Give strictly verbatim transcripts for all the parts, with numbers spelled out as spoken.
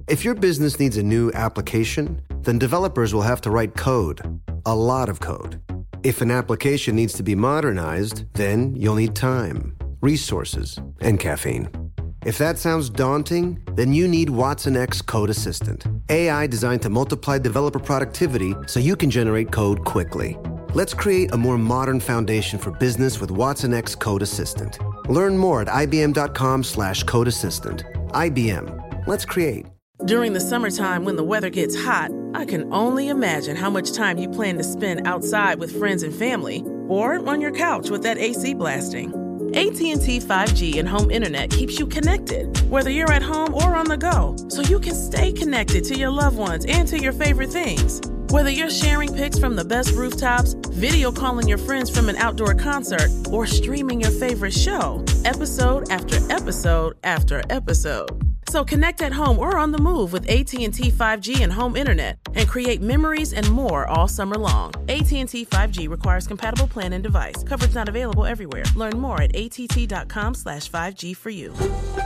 If your business needs a new application, then developers will have to write code, a lot of code. If an application needs to be modernized, then you'll need time, resources, and caffeine. If that sounds daunting, then you need Watson X Code Assistant, A I designed to multiply developer productivity so you can generate code quickly. Let's create a more modern foundation for business with Watson X Code Assistant. Learn more at ibm.com slash code assistant. I B M. Let's create. During the summertime when the weather gets hot, I can only imagine how much time you plan to spend outside with friends and family or on your couch with that A C blasting. A T and T five G and home internet keeps you connected, whether you're at home or on the go, so you can stay connected to your loved ones and to your favorite things. Whether you're sharing pics from the best rooftops, video calling your friends from an outdoor concert, or streaming your favorite show, episode after episode after episode. So connect at home or on the move with A T and T five G and home internet and create memories and more all summer long. A T and T five G requires compatible plan and device. Coverage not available everywhere. Learn more at att.com slash 5G for you.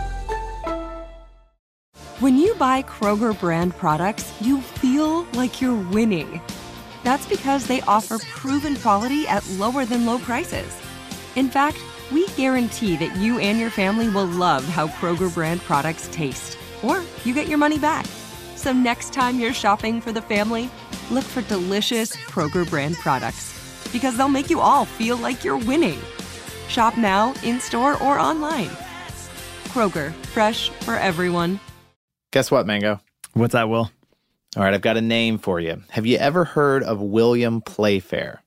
When you buy Kroger brand products, you feel like you're winning. That's because they offer proven quality at lower than low prices. In fact, we guarantee that you and your family will love how Kroger brand products taste, or you get your money back. So next time you're shopping for the family, look for delicious Kroger brand products, because they'll make you all feel like you're winning. Shop now, in-store, or online. Kroger, fresh for everyone. Guess what, Mango? What's that, Will? All right, I've got a name for you. Have you ever heard of William Playfair?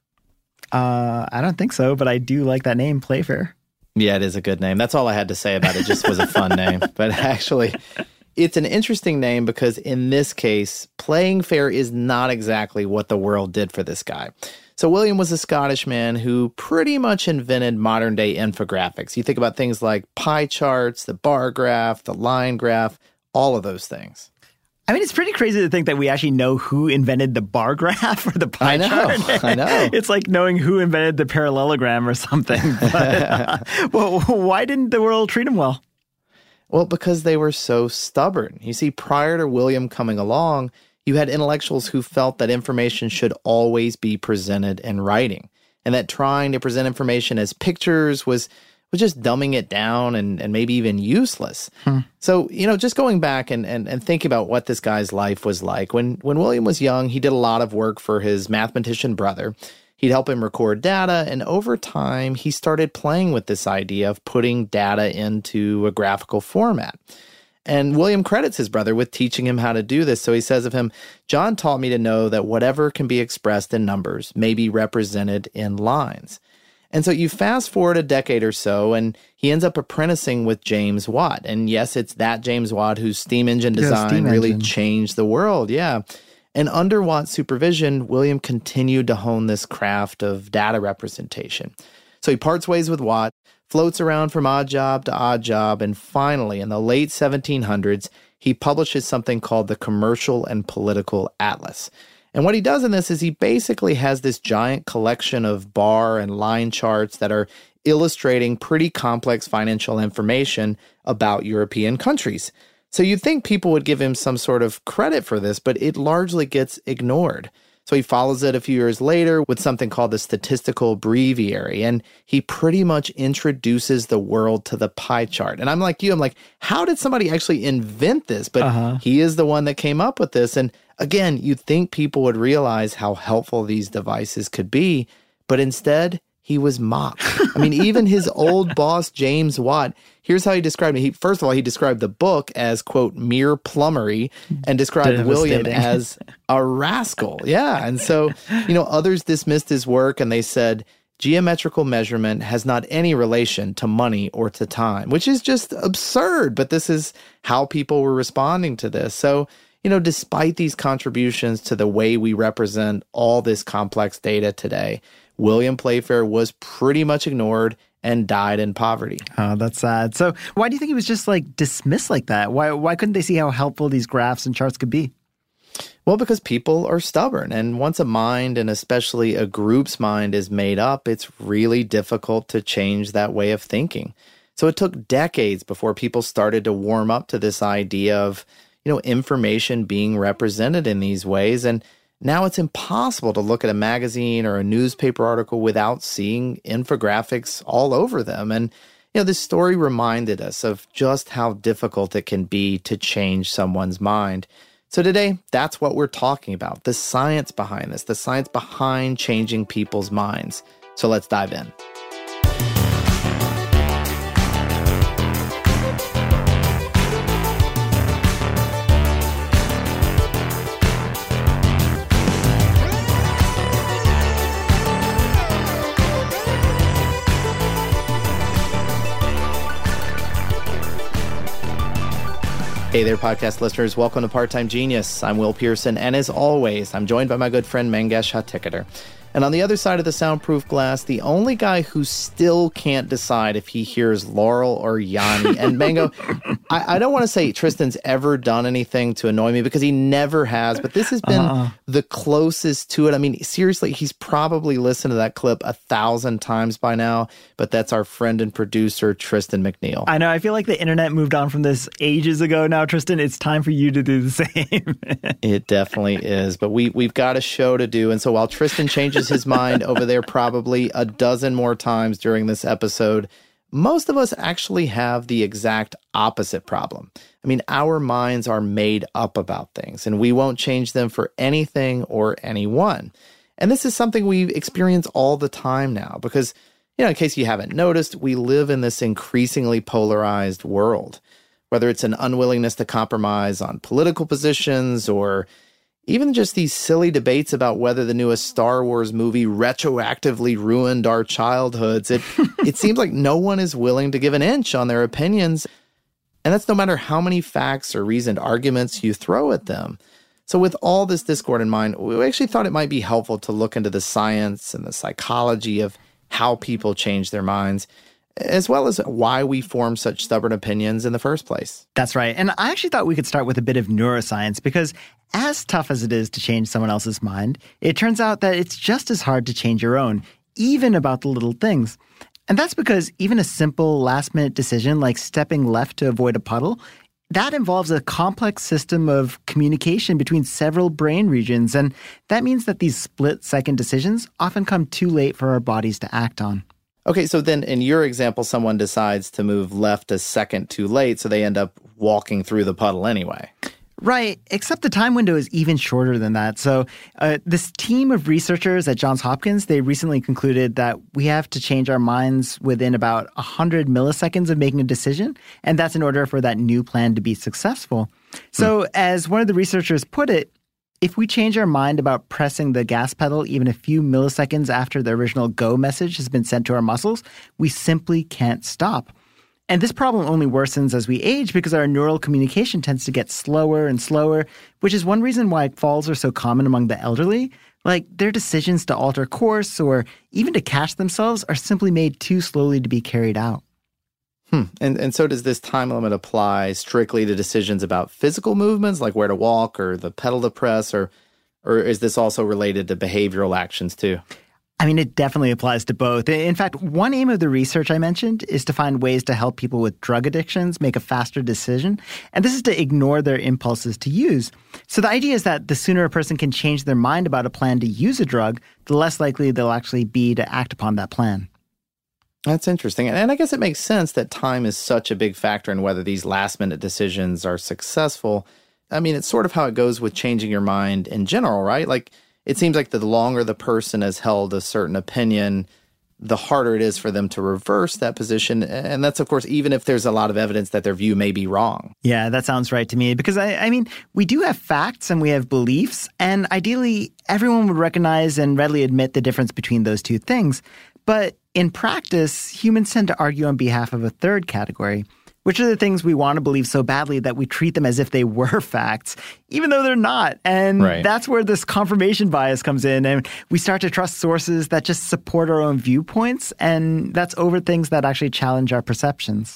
Uh, I don't think so, but I do like that name, Playfair. Yeah, it is a good name. That's all I had to say about it. It just was a fun name. But actually, it's an interesting name because in this case, playing fair is not exactly what the world did for this guy. So William was a Scottish man who pretty much invented modern-day infographics. You think about things like pie charts, the bar graph, the line graph, all of those things. I mean, it's pretty crazy to think that we actually know who invented the bar graph or the pie I know, chart. I know. It's like knowing who invented the parallelogram or something. But, uh, well, why didn't the world treat him well? Well, because they were so stubborn. You see, prior to William coming along, you had intellectuals who felt that information should always be presented in writing, and that trying to present information as pictures was was just dumbing it down and, and maybe even useless. Hmm. So, you know, just going back and, and, and thinking about what this guy's life was like. When, when William was young, he did a lot of work for his mathematician brother. He'd help him record data, and over time, he started playing with this idea of putting data into a graphical format. And William credits his brother with teaching him how to do this. So he says of him, "John taught me to know that whatever can be expressed in numbers may be represented in lines." And so you fast forward a decade or so, and he ends up apprenticing with James Watt. And yes, it's that James Watt whose steam engine design yeah, steam really engine. changed the world. Yeah. And under Watt's supervision, William continued to hone this craft of data representation. So he parts ways with Watt, floats around from odd job to odd job, and finally, in the late seventeen hundreds, he publishes something called the Commercial and Political Atlas. And what he does in this is he basically has this giant collection of bar and line charts that are illustrating pretty complex financial information about European countries. So you'd think people would give him some sort of credit for this, but it largely gets ignored. So he follows it a few years later with something called the Statistical Breviary, and he pretty much introduces the world to the pie chart. And I'm like you, I'm like, how did somebody actually invent this? But uh-huh. he is the one that came up with this. And again, you'd think people would realize how helpful these devices could be, but instead, he was mocked. I mean, even his old boss, James Watt, here's how he described it. He, first of all, he described the book as, quote, mere plumbery, and described William as a rascal. Yeah. And so, you know, others dismissed his work, and they said, geometrical measurement has not any relation to money or to time, which is just absurd. But this is how people were responding to this. So, you know, despite these contributions to the way we represent all this complex data today, William Playfair was pretty much ignored and died in poverty. Oh, that's sad. So why do you think he was just like dismissed like that? Why why couldn't they see how helpful these graphs and charts could be? Well, because people are stubborn. And once a mind, and especially a group's mind, is made up, it's really difficult to change that way of thinking. So it took decades before people started to warm up to this idea of, you know, information being represented in these ways. And now it's impossible to look at a magazine or a newspaper article without seeing infographics all over them. And, you know, this story reminded us of just how difficult it can be to change someone's mind. So today, that's what we're talking about, the science behind this, the science behind changing people's minds. So let's dive in. Hey there, podcast listeners. Welcome to Part-Time Genius. I'm Will Pearson, and as always, I'm joined by my good friend Mangesh Hattikudur. And on the other side of the soundproof glass, the only guy who still can't decide if he hears Laurel or Yanni. And Mango, I, I don't want to say Tristan's ever done anything to annoy me, because he never has, but this has been uh-uh. the closest to it. I mean, seriously, he's probably listened to that clip a thousand times by now, but that's our friend and producer, Tristan McNeil. I know. I feel like the internet moved on from this ages ago now, Tristan. It's time for you to do the same. It definitely is, but we, we've got a show to do. And so while Tristan changes his mind over there probably a dozen more times during this episode, most of us actually have the exact opposite problem. I mean, our minds are made up about things, and we won't change them for anything or anyone. And this is something we experience all the time now because, you know, in case you haven't noticed, we live in this increasingly polarized world. Whether it's an unwillingness to compromise on political positions or even just these silly debates about whether the newest Star Wars movie retroactively ruined our childhoods, it it seems like no one is willing to give an inch on their opinions. And that's no matter how many facts or reasoned arguments you throw at them. So with all this discord in mind, we actually thought it might be helpful to look into the science and the psychology of how people change their minds, as well as why we form such stubborn opinions in the first place. That's right. And I actually thought we could start with a bit of neuroscience, because as tough as it is to change someone else's mind, it turns out that it's just as hard to change your own, even about the little things. And that's because even a simple last-minute decision like stepping left to avoid a puddle, that involves a complex system of communication between several brain regions. And that means that these split-second decisions often come too late for our bodies to act on. Okay, so then in your example, someone decides to move left a second too late, so they end up walking through the puddle anyway. Right, except the time window is even shorter than that. So uh, this team of researchers at Johns Hopkins, they recently concluded that we have to change our minds within about one hundred milliseconds of making a decision, and that's in order for that new plan to be successful. So hmm. as one of the researchers put it, if we change our mind about pressing the gas pedal even a few milliseconds after the original go message has been sent to our muscles, we simply can't stop. And this problem only worsens as we age because our neural communication tends to get slower and slower, which is one reason why falls are so common among the elderly. Like, their decisions to alter course or even to catch themselves are simply made too slowly to be carried out. Hmm. And and so does this time limit apply strictly to decisions about physical movements, like where to walk or the pedal to press, or or is this also related to behavioral actions too? I mean, it definitely applies to both. In fact, one aim of the research I mentioned is to find ways to help people with drug addictions make a faster decision. And this is to ignore their impulses to use. So the idea is that the sooner a person can change their mind about a plan to use a drug, the less likely they'll actually be to act upon that plan. That's interesting. And I guess it makes sense that time is such a big factor in whether these last-minute decisions are successful. I mean, it's sort of how it goes with changing your mind in general, right? Like, it seems like the longer the person has held a certain opinion, the harder it is for them to reverse that position. And that's, of course, even if there's a lot of evidence that their view may be wrong. Yeah, that sounds right to me. Because, I, I mean, we do have facts and we have beliefs. And ideally, everyone would recognize and readily admit the difference between those two things. But in practice, humans tend to argue on behalf of a third category, which are the things we want to believe so badly that we treat them as if they were facts, even though they're not. And right. That's where this confirmation bias comes in. And we start to trust sources that just support our own viewpoints. And that's over things that actually challenge our perceptions.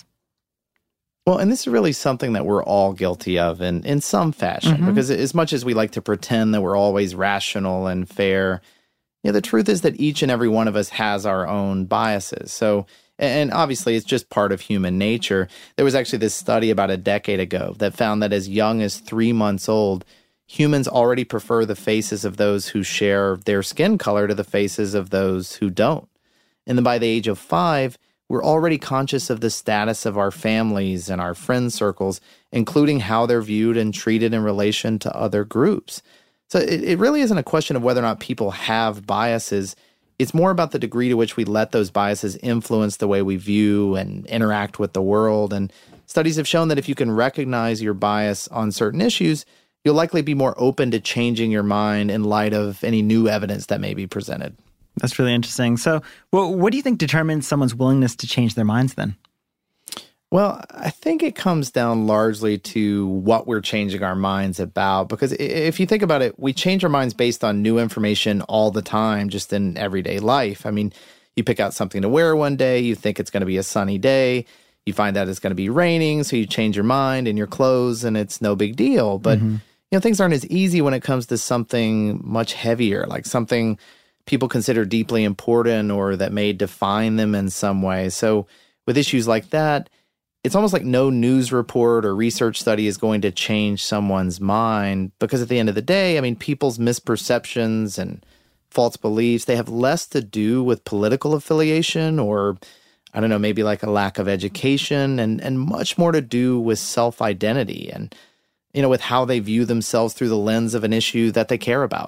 Well, and this is really something that we're all guilty of in, in some fashion, mm-hmm. because as much as we like to pretend that we're always rational and fair, you know, the truth is that each and every one of us has our own biases. So And obviously, it's just part of human nature. There was actually this study about a decade ago that found that as young as three months old, humans already prefer the faces of those who share their skin color to the faces of those who don't. And then by the age of five, we're already conscious of the status of our families and our friend circles, including how they're viewed and treated in relation to other groups. So it, it really isn't a question of whether or not people have biases. It's more about the degree to which we let those biases influence the way we view and interact with the world. And studies have shown that if you can recognize your bias on certain issues, you'll likely be more open to changing your mind in light of any new evidence that may be presented. That's really interesting. So well, what do you think determines someone's willingness to change their minds then? Well, I think it comes down largely to what we're changing our minds about. Because if you think about it, we change our minds based on new information all the time, just in everyday life. I mean, you pick out something to wear one day, you think it's going to be a sunny day, you find out it's going to be raining, so you change your mind in your clothes, and it's no big deal. But, mm-hmm. you know, things aren't as easy when it comes to something much heavier, like something people consider deeply important or that may define them in some way. So with issues like that, it's almost like no news report or research study is going to change someone's mind, because at the end of the day, I mean, people's misperceptions and false beliefs, they have less to do with political affiliation or, I don't know, maybe like a lack of education, and, and much more to do with self-identity and, you know, with how they view themselves through the lens of an issue that they care about.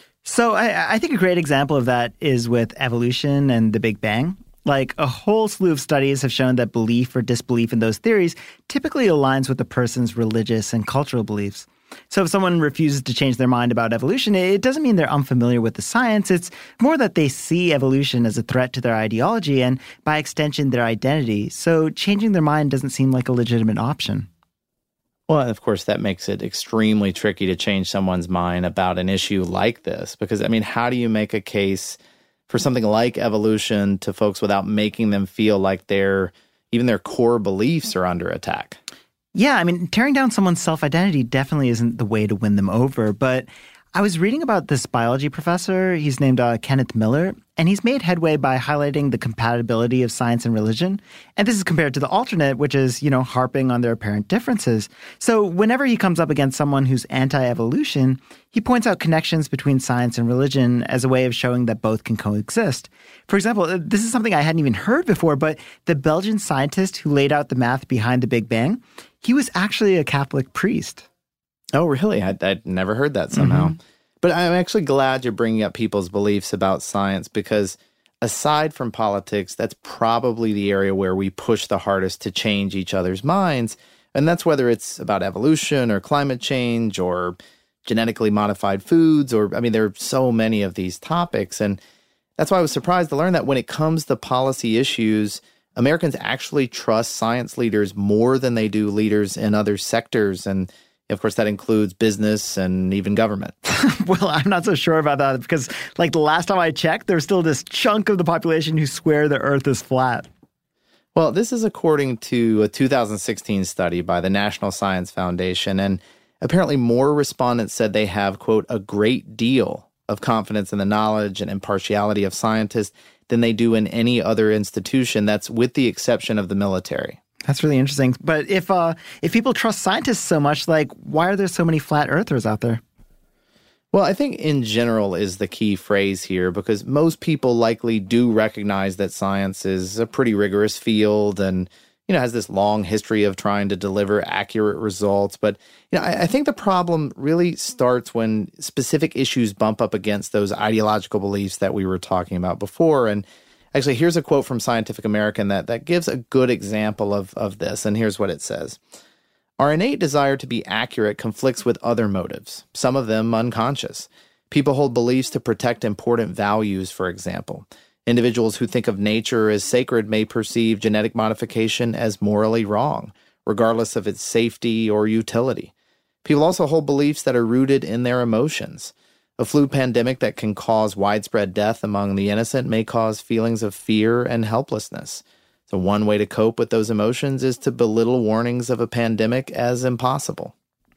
So I, I think a great example of that is with evolution and the Big Bang. Like, a whole slew of studies have shown that belief or disbelief in those theories typically aligns with the person's religious and cultural beliefs. So if someone refuses to change their mind about evolution, it doesn't mean they're unfamiliar with the science. It's more that they see evolution as a threat to their ideology and, by extension, their identity. So changing their mind doesn't seem like a legitimate option. Well, of course, that makes it extremely tricky to change someone's mind about an issue like this. Because, I mean, how do you make a case for something like evolution to folks without making them feel like their even their core beliefs are under attack? Yeah, I mean, tearing down someone's self-identity definitely isn't the way to win them over. But I was reading about this biology professor. He's named uh, Kenneth Miller, and he's made headway by highlighting the compatibility of science and religion. And this is compared to the alternate, which is, you know, harping on their apparent differences. So whenever he comes up against someone who's anti-evolution, he points out connections between science and religion as a way of showing that both can coexist. For example, this is something I hadn't even heard before, but the Belgian scientist who laid out the math behind the Big Bang, he was actually a Catholic priest. Oh, really? I'd, I'd never heard that somehow. Mm-hmm. But I'm actually glad you're bringing up people's beliefs about science, because aside from politics, that's probably the area where we push the hardest to change each other's minds. And that's whether it's about evolution or climate change or genetically modified foods, or, I mean, there are so many of these topics. And that's why I was surprised to learn that when it comes to policy issues, Americans actually trust science leaders more than they do leaders in other sectors. And of course, that includes business and even government. Well, I'm not so sure about that, because like the last time I checked, there's still this chunk of the population who swear the earth is flat. Well, this is according to a two thousand sixteen study by the National Science Foundation. And apparently more respondents said they have, quote, a great deal of confidence in the knowledge and impartiality of scientists than they do in any other institution. That's with the exception of the military. That's really interesting. But if uh, if people trust scientists so much, like, why are there so many flat earthers out there? Well, I think in general is the key phrase here, because most people likely do recognize that science is a pretty rigorous field and, you know, has this long history of trying to deliver accurate results. But, you know, I, I think the problem really starts when specific issues bump up against those ideological beliefs that we were talking about before. And actually, here's a quote from Scientific American that, that gives a good example of, of this, and here's what it says. Our innate desire to be accurate conflicts with other motives, some of them unconscious. People hold beliefs to protect important values, for example. Individuals who think of nature as sacred may perceive genetic modification as morally wrong, regardless of its safety or utility. People also hold beliefs that are rooted in their emotions. A flu pandemic that can cause widespread death among the innocent may cause feelings of fear and helplessness. So one way to cope with those emotions is to belittle warnings of a pandemic as impossible.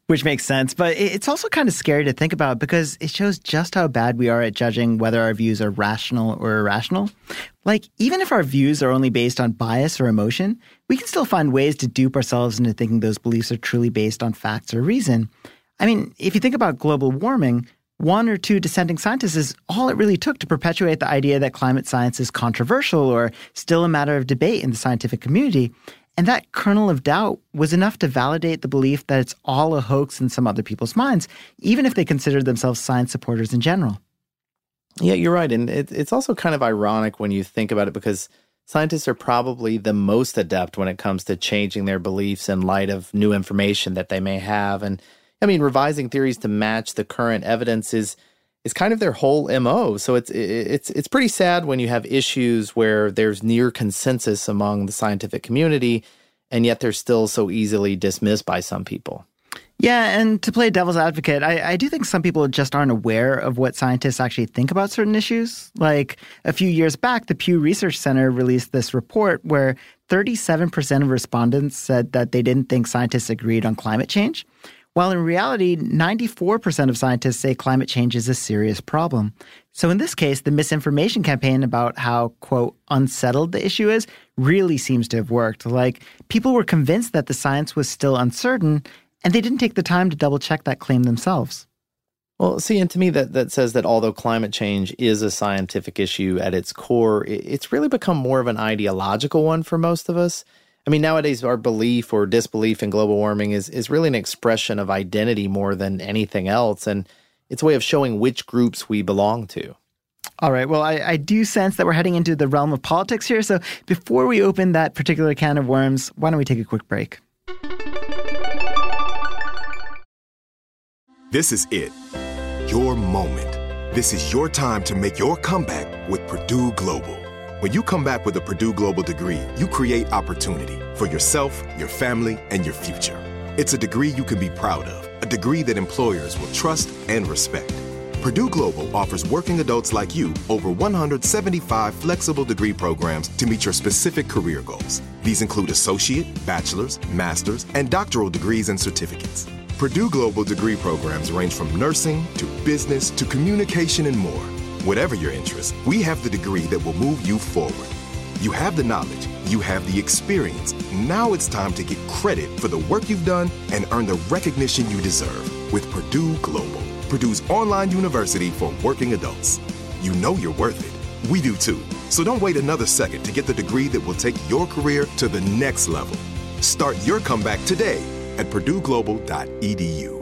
Which makes sense, but it's also kind of scary to think about because it shows just how bad we are at judging whether our views are rational or irrational. Like, even if our views are only based on bias or emotion, we can still find ways to dupe ourselves into thinking those beliefs are truly based on facts or reason. I mean, if you think about global warming, one or two dissenting scientists is all it really took to perpetuate the idea that climate science is controversial or still a matter of debate in the scientific community. And that kernel of doubt was enough to validate the belief that it's all a hoax in some other people's minds, even if they considered themselves science supporters in general. Yeah, you're right. And it, it's also kind of ironic when you think about it because scientists are probably the most adept when it comes to changing their beliefs in light of new information that they may have. And I mean, revising theories to match the current evidence is is kind of their whole M O. So it's it's it's pretty sad when you have issues where there's near consensus among the scientific community, and yet they're still so easily dismissed by some people. Yeah, and to play devil's advocate, I, I do think some people just aren't aware of what scientists actually think about certain issues. Like a few years back, the Pew Research Center released this report where thirty-seven percent of respondents said that they didn't think scientists agreed on climate change. While in reality, ninety-four percent of scientists say climate change is a serious problem. So in this case, the misinformation campaign about how, quote, unsettled the issue is really seems to have worked. Like, people were convinced that the science was still uncertain, and they didn't take the time to double-check that claim themselves. Well, see, and to me, that, that says that although climate change is a scientific issue at its core, it's really become more of an ideological one for most of us. I mean, nowadays, our belief or disbelief in global warming is, is really an expression of identity more than anything else, and it's a way of showing which groups we belong to. All right. Well, I, I do sense that we're heading into the realm of politics here, so before we open that particular can of worms, why don't we take a quick break? This is it. Your moment. This is your time to make your comeback with Purdue Global. When you come back with a Purdue Global degree, you create opportunity for yourself, your family, and your future. It's a degree you can be proud of, a degree that employers will trust and respect. Purdue Global offers working adults like you over one hundred seventy-five flexible degree programs to meet your specific career goals. These include associate, bachelor's, master's, and doctoral degrees and certificates. Purdue Global degree programs range from nursing to business to communication and more. Whatever your interest, we have the degree that will move you forward. You have the knowledge, you have the experience. Now it's time to get credit for the work you've done and earn the recognition you deserve with Purdue Global, Purdue's online university for working adults. You know you're worth it. We do too. So don't wait another second to get the degree that will take your career to the next level. Start your comeback today at purdue global dot e d u.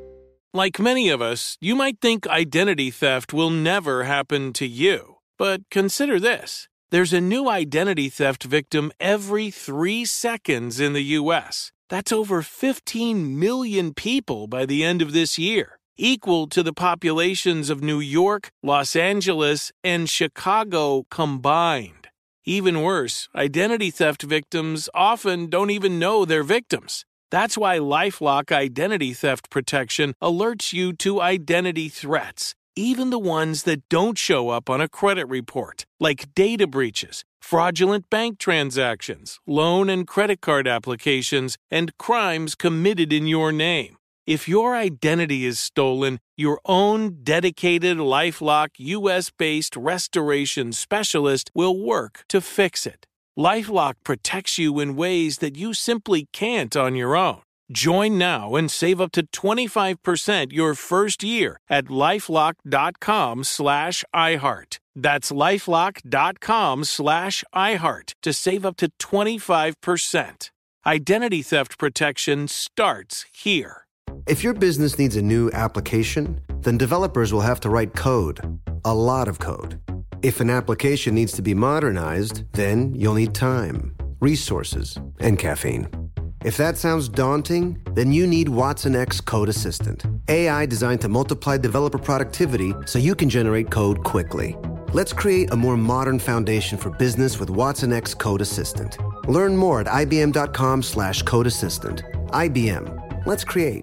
Like many of us, you might think identity theft will never happen to you. But consider this. There's a new identity theft victim every three seconds in the U S. That's over fifteen million people by the end of this year, equal to the populations of New York, Los Angeles, and Chicago combined. Even worse, identity theft victims often don't even know they're victims. That's why LifeLock Identity Theft Protection alerts you to identity threats, even the ones that don't show up on a credit report, like data breaches, fraudulent bank transactions, loan and credit card applications, and crimes committed in your name. If your identity is stolen, your own dedicated LifeLock U S-based restoration specialist will work to fix it. LifeLock protects you in ways that you simply can't on your own. Join now and save up to twenty-five percent your first year at lifelock.com slash iHeart. That's lifelock.com slash iHeart to save up to twenty-five percent. Identity theft protection starts here. If your business needs a new application, then developers will have to write code, a lot of code. If an application needs to be modernized, then you'll need time, resources, and caffeine. If that sounds daunting, then you need Watson X Code Assistant, A I designed to multiply developer productivity so you can generate code quickly. Let's create a more modern foundation for business with Watson X Code Assistant. Learn more at ibm.com slash code assistant. I B M. Let's create.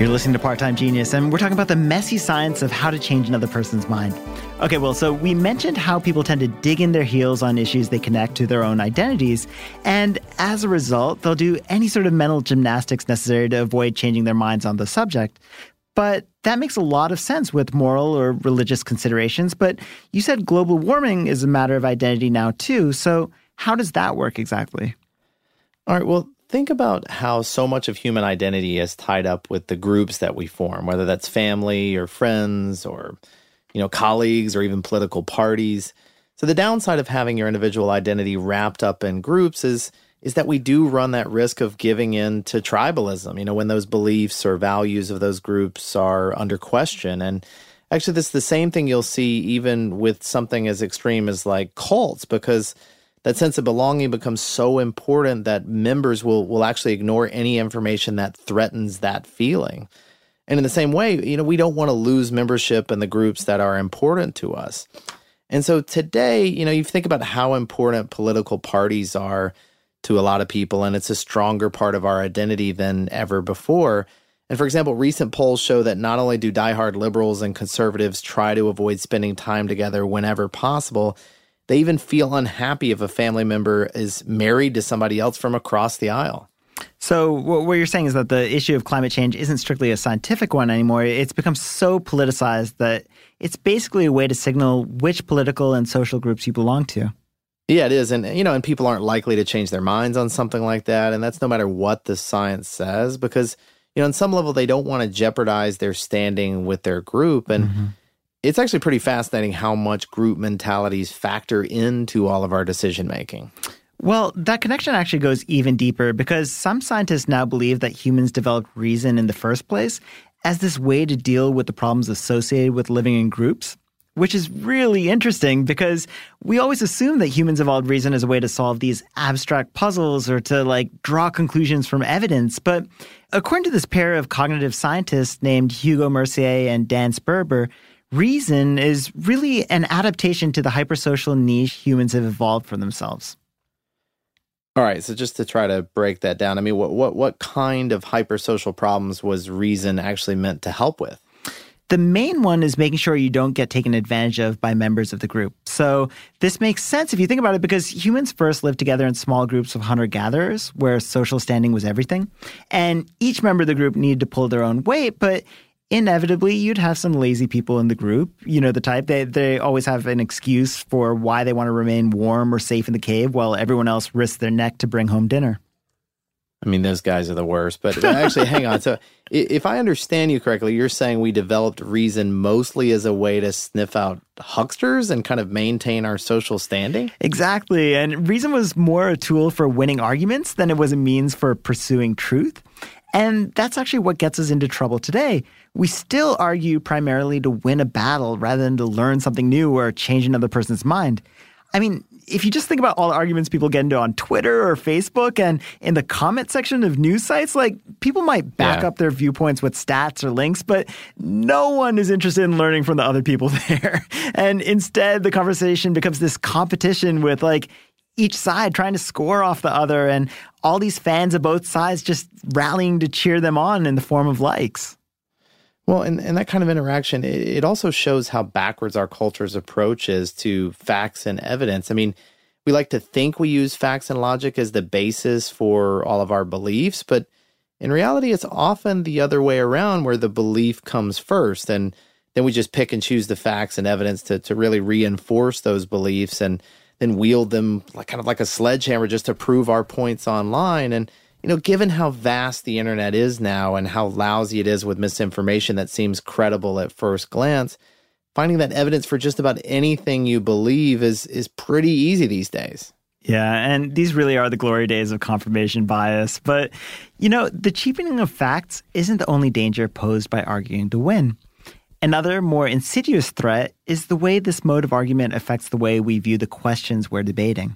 You're listening to Part-Time Genius, and we're talking about the messy science of how to change another person's mind. Okay, well, so we mentioned how people tend to dig in their heels on issues they connect to their own identities, and as a result, they'll do any sort of mental gymnastics necessary to avoid changing their minds on the subject. But that makes a lot of sense with moral or religious considerations, but you said global warming is a matter of identity now too, so how does that work exactly? All right, well, think about how so much of human identity is tied up with the groups that we form, whether that's family or friends or, you know, colleagues or even political parties. So the downside of having your individual identity wrapped up in groups is, is that we do run that risk of giving in to tribalism, you know, when those beliefs or values of those groups are under question. And actually, this is the same thing you'll see even with something as extreme as like cults, because that sense of belonging becomes so important that members will will actually ignore any information that threatens that feeling. And in the same way, you know, we don't want to lose membership in the groups that are important to us. And so today, you know, you think about how important political parties are to a lot of people, and it's a stronger part of our identity than ever before. And for example, recent polls show that not only do diehard liberals and conservatives try to avoid spending time together whenever possible, they even feel unhappy if a family member is married to somebody else from across the aisle. So what you're saying is that the issue of climate change isn't strictly a scientific one anymore. It's become so politicized that it's basically a way to signal which political and social groups you belong to. Yeah, it is. And, you know, and people aren't likely to change their minds on something like that. And that's no matter what the science says, because, you know, on some level, they don't want to jeopardize their standing with their group. And mm-hmm. It's actually pretty fascinating how much group mentalities factor into all of our decision making. Well, that connection actually goes even deeper because some scientists now believe that humans developed reason in the first place as this way to deal with the problems associated with living in groups, which is really interesting because we always assume that humans evolved reason as a way to solve these abstract puzzles or to like draw conclusions from evidence. But according to this pair of cognitive scientists named Hugo Mercier and Dan Sperber, reason is really an adaptation to the hypersocial niche humans have evolved for themselves. All right, so just to try to break that down, I mean, what what what kind of hypersocial problems was reason actually meant to help with? The main one is making sure you don't get taken advantage of by members of the group. So this makes sense if you think about it because humans first lived together in small groups of hunter-gatherers where social standing was everything. And each member of the group needed to pull their own weight, but inevitably, you'd have some lazy people in the group, you know, the type. They they always have an excuse for why they want to remain warm or safe in the cave while everyone else risks their neck to bring home dinner. I mean, those guys are the worst. But actually, hang on. So if I understand you correctly, you're saying we developed reason mostly as a way to sniff out hucksters and kind of maintain our social standing? Exactly. And reason was more a tool for winning arguments than it was a means for pursuing truth. And that's actually what gets us into trouble today. We still argue primarily to win a battle rather than to learn something new or change another person's mind. I mean, if you just think about all the arguments people get into on Twitter or Facebook and in the comment section of news sites, like people might back yeah. up their viewpoints with stats or links, but no one is interested in learning from the other people there. And instead, the conversation becomes this competition with like each side trying to score off the other and all these fans of both sides just rallying to cheer them on in the form of likes. Well, and, and that kind of interaction, it, it also shows how backwards our culture's approach is to facts and evidence. I mean, we like to think we use facts and logic as the basis for all of our beliefs, but in reality, it's often the other way around where the belief comes first, and then we just pick and choose the facts and evidence to, to really reinforce those beliefs and then wield them like kind of like a sledgehammer just to prove our points online. And you know, given how vast the internet is now and how lousy it is with misinformation that seems credible at first glance, finding that evidence for just about anything you believe is is pretty easy these days. Yeah, and these really are the glory days of confirmation bias. But, you know, the cheapening of facts isn't the only danger posed by arguing to win. Another, more insidious threat is the way this mode of argument affects the way we view the questions we're debating.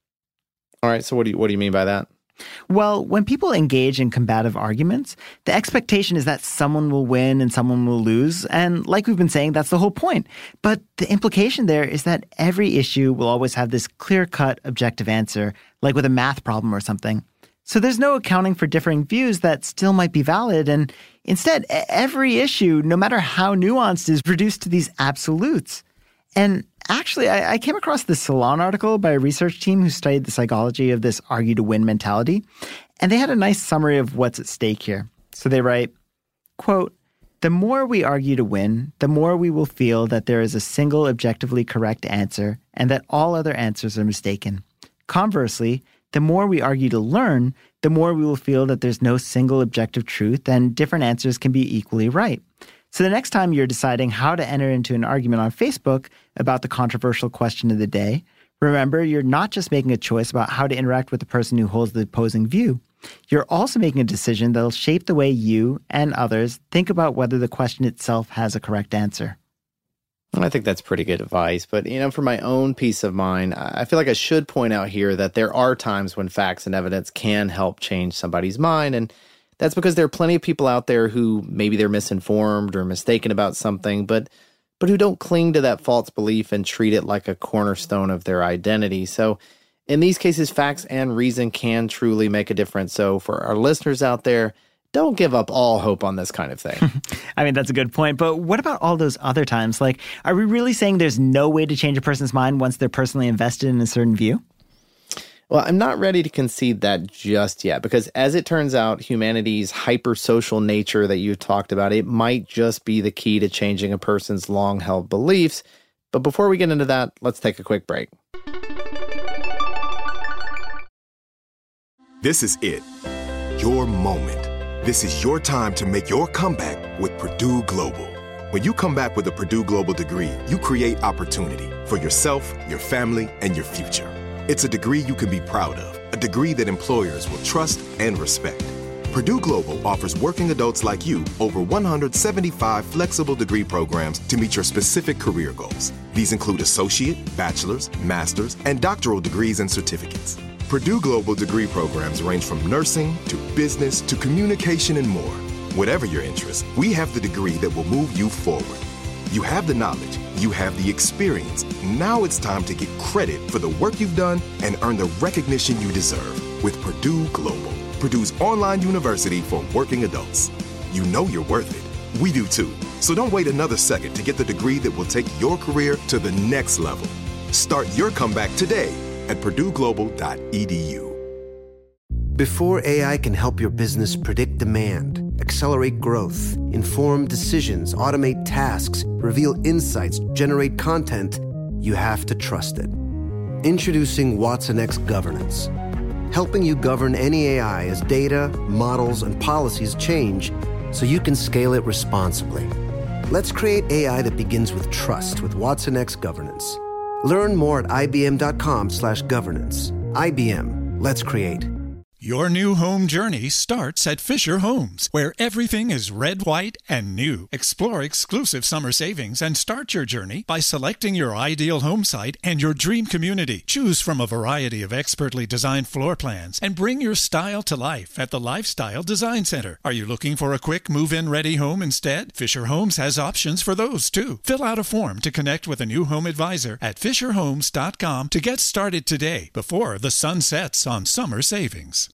All right, so what do you what do you mean by that? Well, when people engage in combative arguments, the expectation is that someone will win and someone will lose. And like we've been saying, that's the whole point. But the implication there is that every issue will always have this clear-cut objective answer, like with a math problem or something. So there's no accounting for differing views that still might be valid. And instead, every issue, no matter how nuanced, is reduced to these absolutes. And actually, I, I came across this Salon article by a research team who studied the psychology of this argue-to-win mentality. And they had a nice summary of what's at stake here. So they write, quote, "The more we argue to win, the more we will feel that there is a single objectively correct answer and that all other answers are mistaken. Conversely, the more we argue to learn, the more we will feel that there's no single objective truth and different answers can be equally right. So the next time you're deciding how to enter into an argument on Facebook about the controversial question of the day, remember you're not just making a choice about how to interact with the person who holds the opposing view. You're also making a decision that'll shape the way you and others think about whether the question itself has a correct answer." I think that's pretty good advice. But, you know, for my own peace of mind, I feel like I should point out here that there are times when facts and evidence can help change somebody's mind. And that's because there are plenty of people out there who maybe they're misinformed or mistaken about something, but but who don't cling to that false belief and treat it like a cornerstone of their identity. So in these cases, facts and reason can truly make a difference. So for our listeners out there, don't give up all hope on this kind of thing. I mean, that's a good point. But what about all those other times? Like, are we really saying there's no way to change a person's mind once they're personally invested in a certain view? Well, I'm not ready to concede that just yet, because as it turns out, humanity's hypersocial nature that you talked about, it might just be the key to changing a person's long-held beliefs. But before we get into that, let's take a quick break. This is it. Your moment. This is your time to make your comeback with Purdue Global. When you come back with a Purdue Global degree, you create opportunity for yourself, your family, and your future. It's a degree you can be proud of, a degree that employers will trust and respect. Purdue Global offers working adults like you over one hundred seventy-five flexible degree programs to meet your specific career goals. These include associate, bachelor's, master's, and doctoral degrees and certificates. Purdue Global degree programs range from nursing to business to communication and more. Whatever your interest, we have the degree that will move you forward. You have the knowledge, you have the experience. Now it's time to get credit for the work you've done and earn the recognition you deserve with Purdue Global, Purdue's online university for working adults. You know you're worth it. We do too. So don't wait another second to get the degree that will take your career to the next level. Start your comeback today at purdue global dot e d u. Before A I can help your business predict demand, accelerate growth, inform decisions, automate tasks, reveal insights, generate content, you have to trust it. Introducing watsonx Governance, helping you govern any A I as data, models, and policies change so you can scale it responsibly. Let's create A I that begins with trust with watsonx Governance. Learn more at ibm.com slash governance. I B M. Let's create. Your new home journey starts at Fisher Homes, where everything is red, white, and new. Explore exclusive summer savings and start your journey by selecting your ideal home site and your dream community. Choose from a variety of expertly designed floor plans and bring your style to life at the Lifestyle Design Center. Are you looking for a quick move-in ready home instead? Fisher Homes has options for those too. Fill out a form to connect with a new home advisor at fisher homes dot com to get started today before the sun sets on summer savings.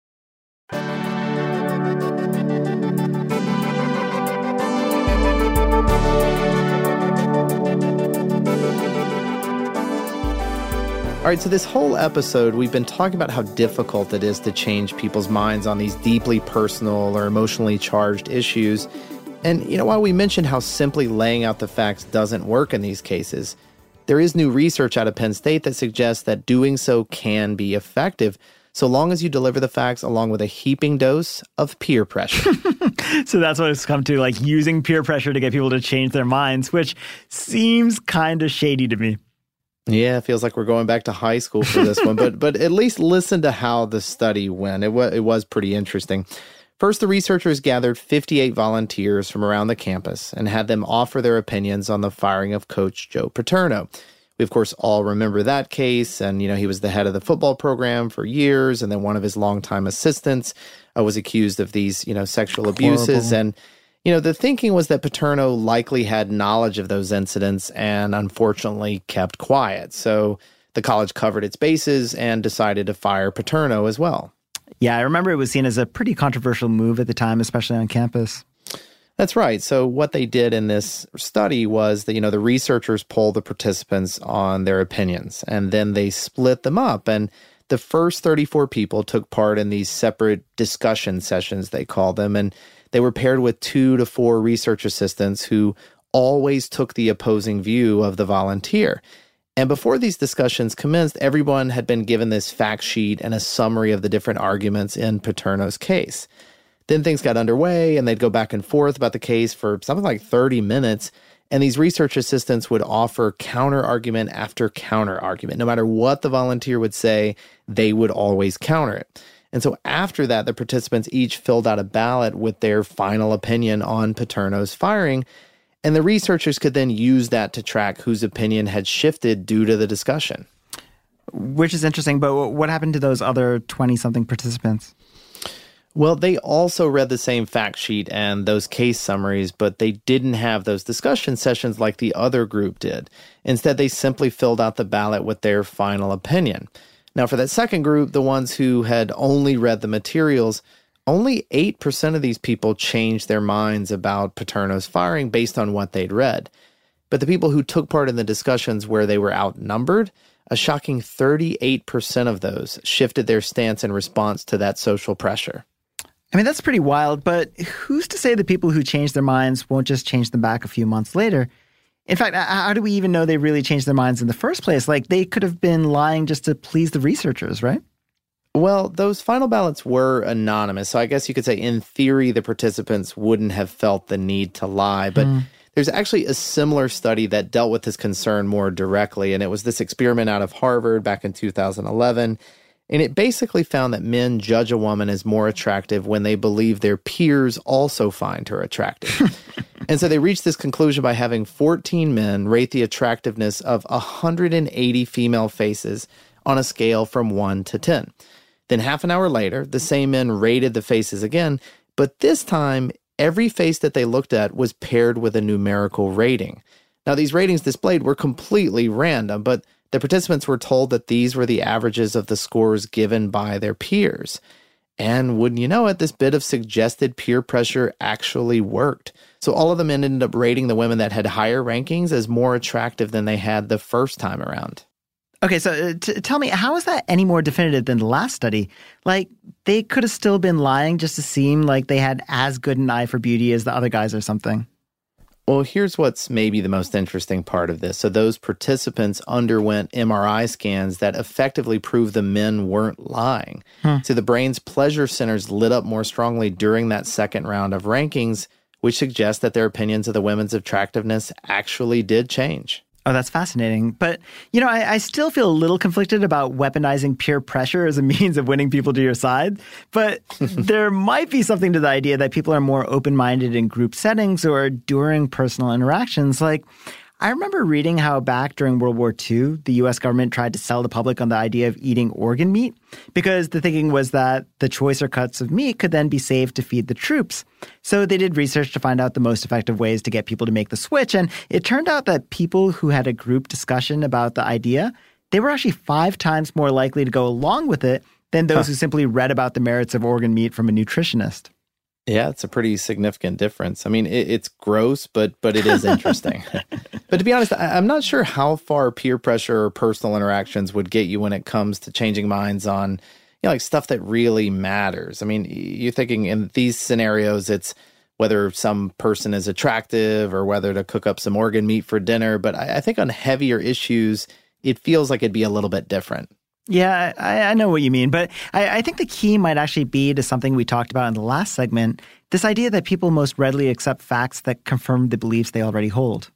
All right, so this whole episode, we've been talking about how difficult it is to change people's minds on these deeply personal or emotionally charged issues. And, you know, while we mentioned how simply laying out the facts doesn't work in these cases, there is new research out of Penn State that suggests that doing so can be effective, so long as you deliver the facts along with a heaping dose of peer pressure. So that's what it's come to, like using peer pressure to get people to change their minds, which seems kind of shady to me. Yeah, it feels like we're going back to high school for this one, but but at least listen to how the study went. It, w- it was pretty interesting. First, the researchers gathered fifty-eight volunteers from around the campus and had them offer their opinions on the firing of Coach Joe Paterno. We, of course, all remember that case, and, you know, he was the head of the football program for years, and then one of his longtime assistants uh, was accused of these, you know, sexual abuses, Horrible. and you know, the thinking was that Paterno likely had knowledge of those incidents and unfortunately kept quiet. So the college covered its bases and decided to fire Paterno as well. Yeah, I remember it was seen as a pretty controversial move at the time, especially on campus. That's right. So what they did in this study was that, you know, the researchers polled the participants on their opinions, and then they split them up. And the first thirty-four people took part in these separate discussion sessions, they call them, and they were paired with two to four research assistants who always took the opposing view of the volunteer. And before these discussions commenced, everyone had been given this fact sheet and a summary of the different arguments in Paterno's case. Then things got underway, and they'd go back and forth about the case for something like thirty minutes, and these research assistants would offer counter-argument after counter-argument. No matter what the volunteer would say, they would always counter it. And so after that, the participants each filled out a ballot with their final opinion on Paterno's firing, and the researchers could then use that to track whose opinion had shifted due to the discussion. Which is interesting, but what happened to those other twenty-something participants? Well, they also read the same fact sheet and those case summaries, but they didn't have those discussion sessions like the other group did. Instead, they simply filled out the ballot with their final opinion. Now, for that second group, the ones who had only read the materials, only eight percent of these people changed their minds about Paterno's firing based on what they'd read. But the people who took part in the discussions where they were outnumbered, a shocking thirty-eight percent of those shifted their stance in response to that social pressure. I mean, that's pretty wild, but who's to say the people who change their minds won't just change them back a few months later? In fact, how do we even know they really changed their minds in the first place? Like, they could have been lying just to please the researchers, right? Well, those final ballots were anonymous, so I guess you could say in theory the participants wouldn't have felt the need to lie, but hmm. there's actually a similar study that dealt with this concern more directly, and it was this experiment out of Harvard back in two thousand eleven. And it basically found that men judge a woman as more attractive when they believe their peers also find her attractive. And so they reached this conclusion by having fourteen men rate the attractiveness of one hundred eighty female faces on a scale from one to ten. Then half an hour later, the same men rated the faces again, but this time, every face that they looked at was paired with a numerical rating. Now, these ratings displayed were completely random, but the participants were told that these were the averages of the scores given by their peers. And wouldn't you know it, this bit of suggested peer pressure actually worked. So all of them ended up rating the women that had higher rankings as more attractive than they had the first time around. Okay, so uh, t- tell me, how is that any more definitive than the last study? Like, they could have still been lying just to seem like they had as good an eye for beauty as the other guys or something. Well, here's what's maybe the most interesting part of this. So those participants underwent M R I scans that effectively proved the men weren't lying. Hmm. So the brain's pleasure centers lit up more strongly during that second round of rankings, which suggests that their opinions of the women's attractiveness actually did change. Oh, that's fascinating. But, you know, I, I still feel a little conflicted about weaponizing peer pressure as a means of winning people to your side. But there might be something to the idea that people are more open-minded in group settings or during personal interactions. Like, I remember reading how back during World War Two, the U S government tried to sell the public on the idea of eating organ meat because the thinking was that the choicer cuts of meat could then be saved to feed the troops. So they did research to find out the most effective ways to get people to make the switch. And it turned out that people who had a group discussion about the idea, they were actually five times more likely to go along with it than those huh. who simply read about the merits of organ meat from a nutritionist. Yeah, it's a pretty significant difference. I mean, it, it's gross, but but it is interesting. But to be honest, I, I'm not sure how far peer pressure or personal interactions would get you when it comes to changing minds on, you know, like stuff that really matters. I mean, you're thinking in these scenarios, it's whether some person is attractive or whether to cook up some organ meat for dinner. But I, I think on heavier issues, it feels like it'd be a little bit different. Yeah, I, I know what you mean, but I, I think the key might actually be to something we talked about in the last segment, this idea that people most readily accept facts that confirm the beliefs they already hold.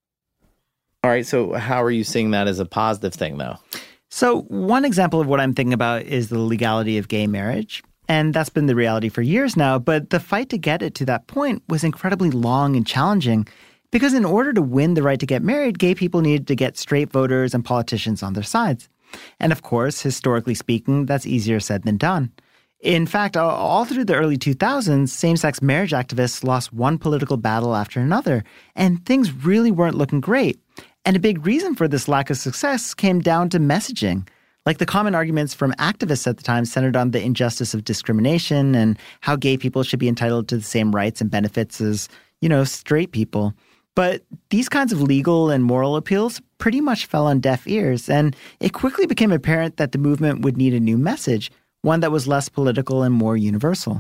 All right, so how are you seeing that as a positive thing, though? So one example of what I'm thinking about is the legality of gay marriage, and that's been the reality for years now, but the fight to get it to that point was incredibly long and challenging because in order to win the right to get married, gay people needed to get straight voters and politicians on their sides. And of course, historically speaking, that's easier said than done. In fact, all through the early two thousands, same-sex marriage activists lost one political battle after another, and things really weren't looking great. And a big reason for this lack of success came down to messaging. Like the common arguments from activists at the time centered on the injustice of discrimination and how gay people should be entitled to the same rights and benefits as, you know, straight people. But these kinds of legal and moral appeals pretty much fell on deaf ears, and it quickly became apparent that the movement would need a new message, one that was less political and more universal.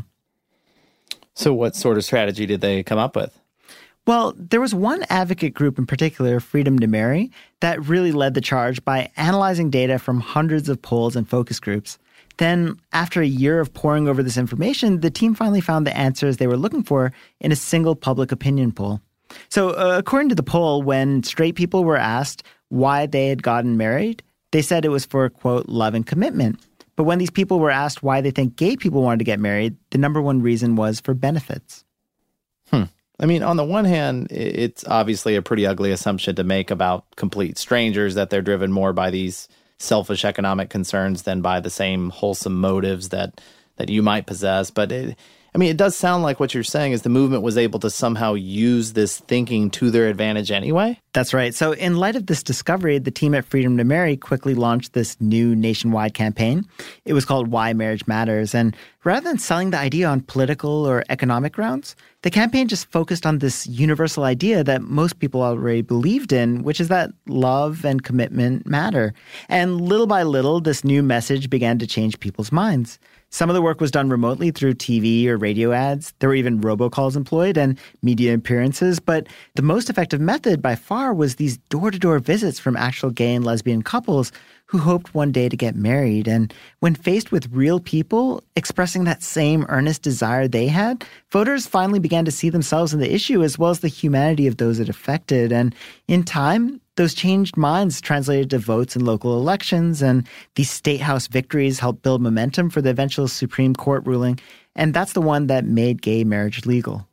So what sort of strategy did they come up with? Well, there was one advocate group in particular, Freedom to Marry, that really led the charge by analyzing data from hundreds of polls and focus groups. Then, after a year of poring over this information, the team finally found the answers they were looking for in a single public opinion poll. So, uh, according to the poll, when straight people were asked why they had gotten married, they said it was for, quote, love and commitment. But when these people were asked why they think gay people wanted to get married, the number one reason was for benefits. Hmm. I mean, on the one hand, it's obviously a pretty ugly assumption to make about complete strangers, that they're driven more by these selfish economic concerns than by the same wholesome motives that, that you might possess. But it, I mean, it does sound like what you're saying is the movement was able to somehow use this thinking to their advantage anyway? That's right. So in light of this discovery, the team at Freedom to Marry quickly launched this new nationwide campaign. It was called Why Marriage Matters. And rather than selling the idea on political or economic grounds, the campaign just focused on this universal idea that most people already believed in, which is that love and commitment matter. And little by little, this new message began to change people's minds. Some of the work was done remotely through T V or radio ads. There were even robocalls employed and media appearances. But the most effective method by far was these door-to-door visits from actual gay and lesbian couples who hoped one day to get married. And when faced with real people expressing that same earnest desire they had, voters finally began to see themselves in the issue as well as the humanity of those it affected. And in time, those changed minds translated to votes in local elections, and these state house victories helped build momentum for the eventual Supreme Court ruling, and that's the one that made gay marriage legal.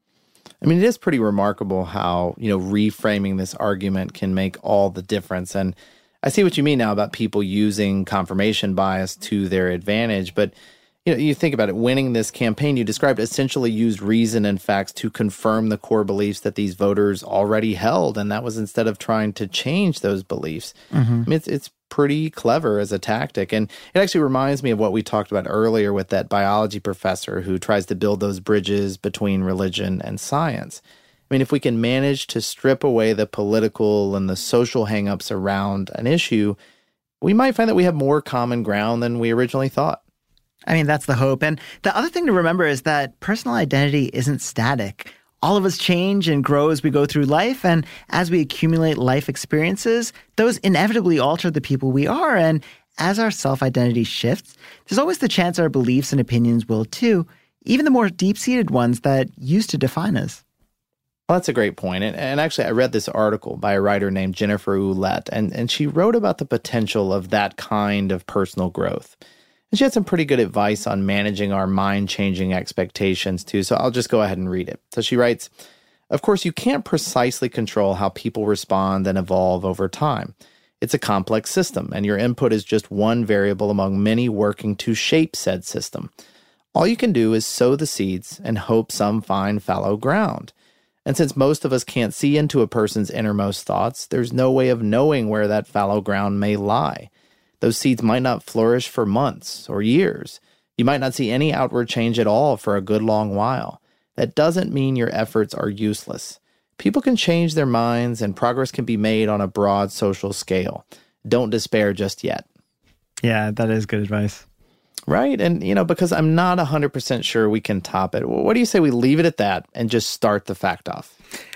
I mean, it is pretty remarkable how, you know, reframing this argument can make all the difference. And I see what you mean now about people using confirmation bias to their advantage, but you know, you think about it, winning this campaign you described essentially used reason and facts to confirm the core beliefs that these voters already held, and that was instead of trying to change those beliefs. Mm-hmm. I mean, it's, it's pretty clever as a tactic, and it actually reminds me of what we talked about earlier with that biology professor who tries to build those bridges between religion and science. I mean, if we can manage to strip away the political and the social hangups around an issue, we might find that we have more common ground than we originally thought. I mean, that's the hope. And the other thing to remember is that personal identity isn't static. All of us change and grow as we go through life. And as we accumulate life experiences, those inevitably alter the people we are. And as our self-identity shifts, there's always the chance our beliefs and opinions will too, even the more deep-seated ones that used to define us. Well, that's a great point. And, and actually, I read this article by a writer named Jennifer Ouellette, and, and she wrote about the potential of that kind of personal growth. And she had some pretty good advice on managing our mind-changing expectations, too. So I'll just go ahead and read it. So she writes, "Of course, you can't precisely control how people respond and evolve over time. It's a complex system, and your input is just one variable among many working to shape said system. All you can do is sow the seeds and hope some find fallow ground. And since most of us can't see into a person's innermost thoughts, there's no way of knowing where that fallow ground may lie. Those seeds might not flourish for months or years. You might not see any outward change at all for a good long while. That doesn't mean your efforts are useless. People can change their minds and progress can be made on a broad social scale. Don't despair just yet." Yeah, that is good advice. Right? And, you know, because I'm not one hundred percent sure we can top it. What do you say we leave it at that and just start the fact off?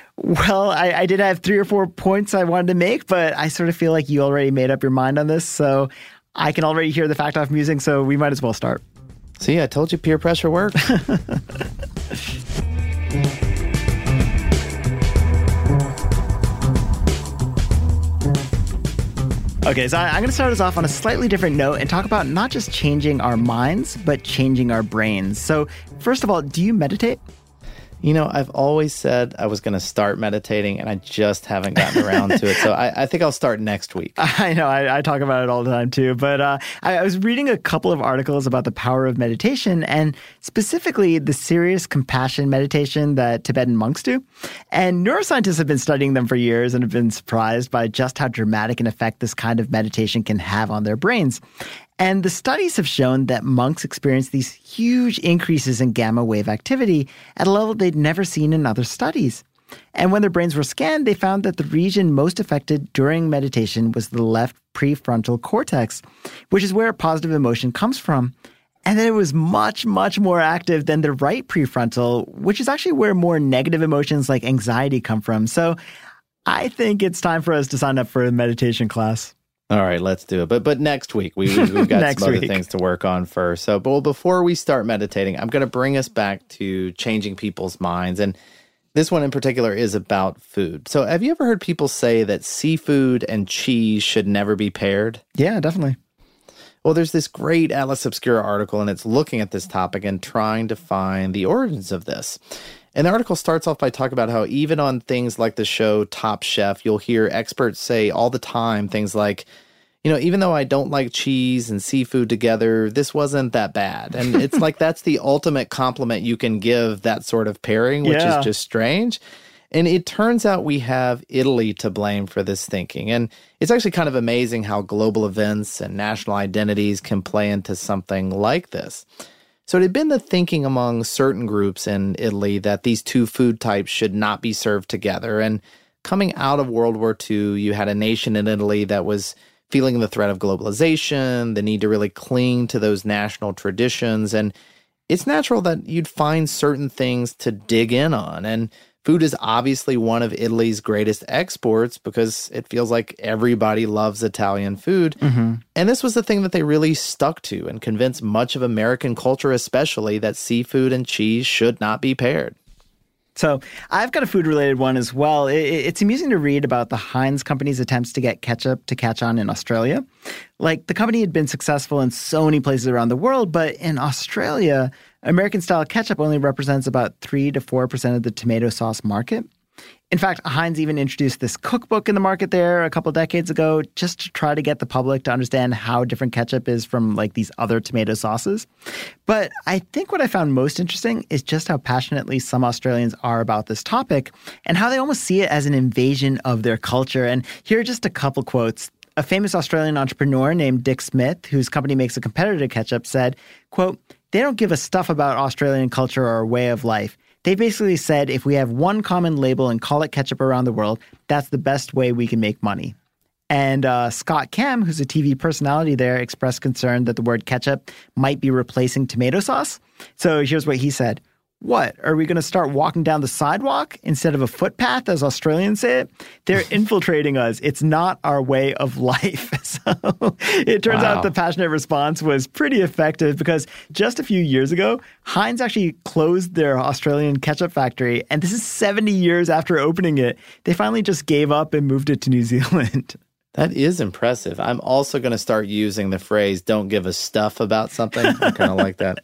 Well, I, I did have three or four points I wanted to make, but I sort of feel like you already made up your mind on this, so I can already hear the fact off music, so we might as well start. See, I told you peer pressure works. Okay, so I'm going to start us off on a slightly different note and talk about not just changing our minds, but changing our brains. So first of all, do you meditate? You know, I've always said I was going to start meditating, and I just haven't gotten around to it. So I, I think I'll start next week. I know. I, I talk about it all the time, too. But uh, I, I was reading a couple of articles about the power of meditation, and specifically the serious compassion meditation that Tibetan monks do. And neuroscientists have been studying them for years and have been surprised by just how dramatic an effect this kind of meditation can have on their brains. And the studies have shown that monks experience these huge increases in gamma wave activity at a level they'd never seen in other studies. And when their brains were scanned, they found that the region most affected during meditation was the left prefrontal cortex, which is where positive emotion comes from. And that it was much, much more active than the right prefrontal, which is actually where more negative emotions like anxiety come from. So I think it's time for us to sign up for a meditation class. All right, let's do it. But but next week, we, we, we've got some other week. things to work on first. So, but well, before we start meditating, I'm going to bring us back to changing people's minds. And this one in particular is about food. So have you ever heard people say that seafood and cheese should never be paired? Yeah, definitely. Well, there's this great Atlas Obscura article, and it's looking at this topic and trying to find the origins of this. And the article starts off by talking about how even on things like the show Top Chef, you'll hear experts say all the time things like, you know, even though I don't like cheese and seafood together, this wasn't that bad. And it's like that's the ultimate compliment you can give that sort of pairing, which yeah. is just strange. And it turns out we have Italy to blame for this thinking. And it's actually kind of amazing how global events and national identities can play into something like this. So it had been the thinking among certain groups in Italy that these two food types should not be served together. And coming out of World War Two, you had a nation in Italy that was feeling the threat of globalization, the need to really cling to those national traditions. And it's natural that you'd find certain things to dig in on. And food is obviously one of Italy's greatest exports because it feels like everybody loves Italian food. Mm-hmm. And this was the thing that they really stuck to and convinced much of American culture especially that seafood and cheese should not be paired. So I've got a food-related one as well. It, it's amusing to read about the Heinz company's attempts to get ketchup to catch on in Australia. Like, the company had been successful in so many places around the world, but in Australia, American-style ketchup only represents about three to four percent of the tomato sauce market. In fact, Heinz even introduced this cookbook in the market there a couple decades ago just to try to get the public to understand how different ketchup is from like these other tomato sauces. But I think what I found most interesting is just how passionately some Australians are about this topic and how they almost see it as an invasion of their culture. And here are just a couple quotes. A famous Australian entrepreneur named Dick Smith, whose company makes a competitor to ketchup, said, quote, "They don't give a stuff about Australian culture or way of life. They basically said if we have one common label and call it ketchup around the world, that's the best way we can make money." And uh, Scott Kem, who's a T V personality there, expressed concern that the word ketchup might be replacing tomato sauce. So here's what he said. "What, are we going to start walking down the sidewalk instead of a footpath, as Australians say it? They're infiltrating us. It's not our way of life." So it turns wow. out the passionate response was pretty effective because just a few years ago, Heinz actually closed their Australian ketchup factory. And this is seventy years after opening it. They finally just gave up and moved it to New Zealand. That is impressive. I'm also going to start using the phrase, "don't give a stuff about something." I kind of like that.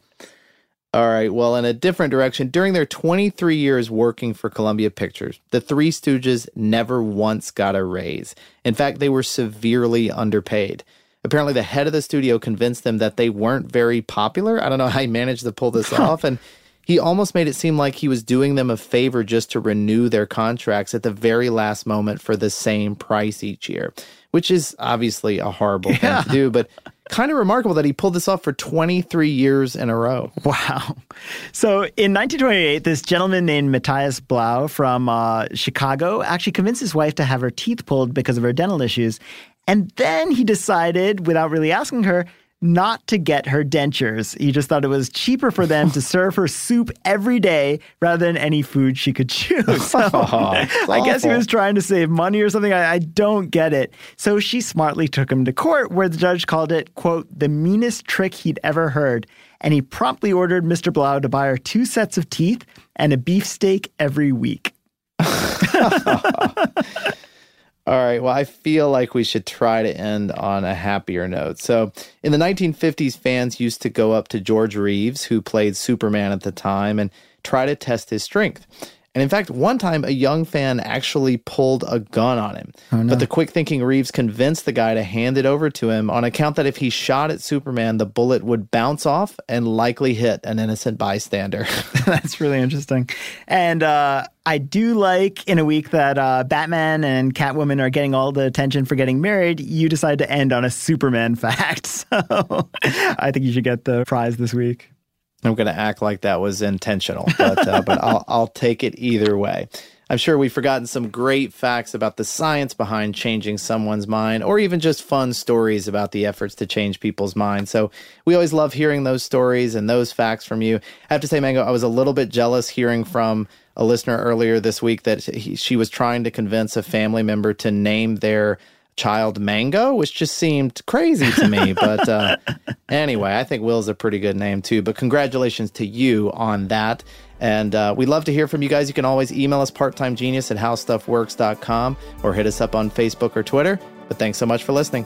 All right, well, in a different direction, during their twenty-three years working for Columbia Pictures, the Three Stooges never once got a raise. In fact, they were severely underpaid. Apparently, the head of the studio convinced them that they weren't very popular. I don't know how he managed to pull this off, and he almost made it seem like he was doing them a favor just to renew their contracts at the very last moment for the same price each year, which is obviously a horrible yeah. thing to do, but kind of remarkable that he pulled this off for twenty-three years in a row. Wow. So in nineteen twenty-eight, this gentleman named Matthias Blau from uh, Chicago actually convinced his wife to have her teeth pulled because of her dental issues. And then he decided, without really asking her, not to get her dentures. He just thought it was cheaper for them to serve her soup every day rather than any food she could choose. So oh, I guess he was trying to save money or something. I, I don't get it. So she smartly took him to court where the judge called it, quote, the meanest trick he'd ever heard. And he promptly ordered Mister Blau to buy her two sets of teeth and a beefsteak every week. All right, well, I feel like we should try to end on a happier note. So in the nineteen fifties, fans used to go up to George Reeves, who played Superman at the time, and try to test his strength. And in fact, one time, a young fan actually pulled a gun on him. Oh, no. But the quick-thinking Reeves convinced the guy to hand it over to him on account that if he shot at Superman, the bullet would bounce off and likely hit an innocent bystander. That's really interesting. And uh, I do like, in a week that uh, Batman and Catwoman are getting all the attention for getting married, you decide to end on a Superman fact. So I think you should get the prize this week. I'm going to act like that was intentional, but uh, but I'll I'll take it either way. I'm sure we've forgotten some great facts about the science behind changing someone's mind, or even just fun stories about the efforts to change people's minds. So we always love hearing those stories and those facts from you. I have to say, Mango, I was a little bit jealous hearing from a listener earlier this week that he, she was trying to convince a family member to name their child Mango, which just seemed crazy to me. But uh, anyway, I think Will's a pretty good name too. But congratulations to you on that. And uh, we'd love to hear from you guys. You can always email us parttimegenius at how stuff works dot com or hit us up on Facebook or Twitter. But thanks so much for listening.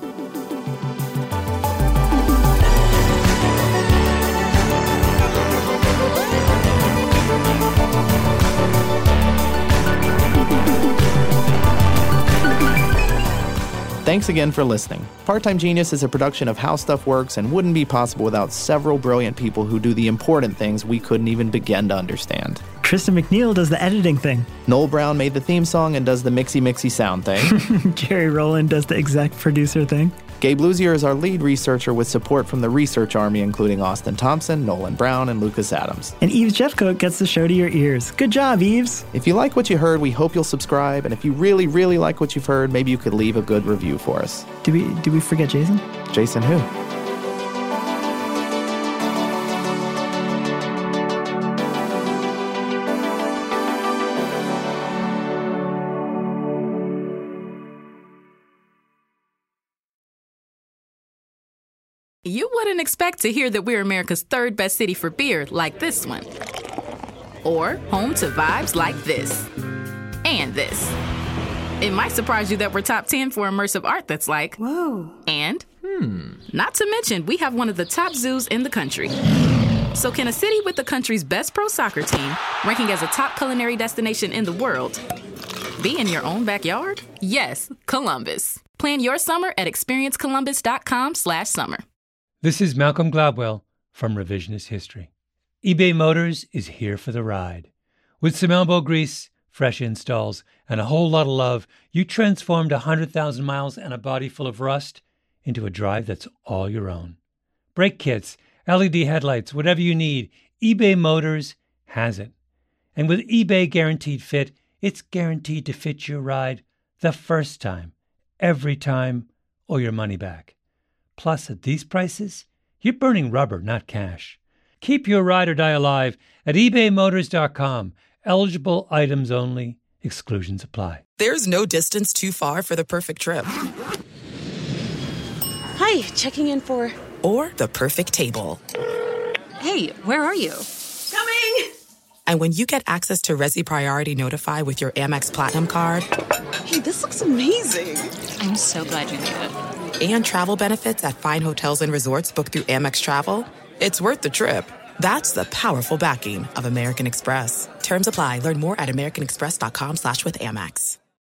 Thanks again for listening. Part-Time Genius is a production of How Stuff Works and wouldn't be possible without several brilliant people who do the important things we couldn't even begin to understand. Tristan McNeil does the editing thing. Noel Brown made the theme song and does the mixy-mixy sound thing. Jerry Rowland does the exec producer thing. Gabe Luzier is our lead researcher with support from the research army, including Austin Thompson, Nolan Brown, and Lucas Adams. And Eves Jeffcoat gets the show to your ears. Good job, Eves. If you like what you heard, we hope you'll subscribe. And if you really, really like what you've heard, maybe you could leave a good review for us. Did we, did we forget Jason? Jason who? You wouldn't expect to hear that we're America's third best city for beer like this one. Or home to vibes like this. And this. It might surprise you that we're top ten for immersive art that's like, whoa. And, hmm. Not to mention, we have one of the top zoos in the country. So can a city with the country's best pro soccer team, ranking as a top culinary destination in the world, be in your own backyard? Yes, Columbus. Plan your summer at experience columbus dot com slash summer. This is Malcolm Gladwell from Revisionist History. eBay Motors is here for the ride. With some elbow grease, fresh installs, and a whole lot of love, you transformed one hundred thousand miles and a body full of rust into a drive that's all your own. Brake kits, L E D headlights, whatever you need, eBay Motors has it. And with eBay Guaranteed Fit, it's guaranteed to fit your ride the first time, every time, or your money back. Plus, at these prices, you're burning rubber, not cash. Keep your ride or die alive at ebay motors dot com. Eligible items only. Exclusions apply. There's no distance too far for the perfect trip. Hi, checking in for... Or the perfect table. Hey, where are you? Coming! And when you get access to Resi Priority Notify with your Amex Platinum card... Hey, this looks amazing. I'm so glad you made it. And travel benefits at fine hotels and resorts booked through Amex Travel, it's worth the trip. That's the powerful backing of American Express. Terms apply. Learn more at americanexpress.com slash with Amex.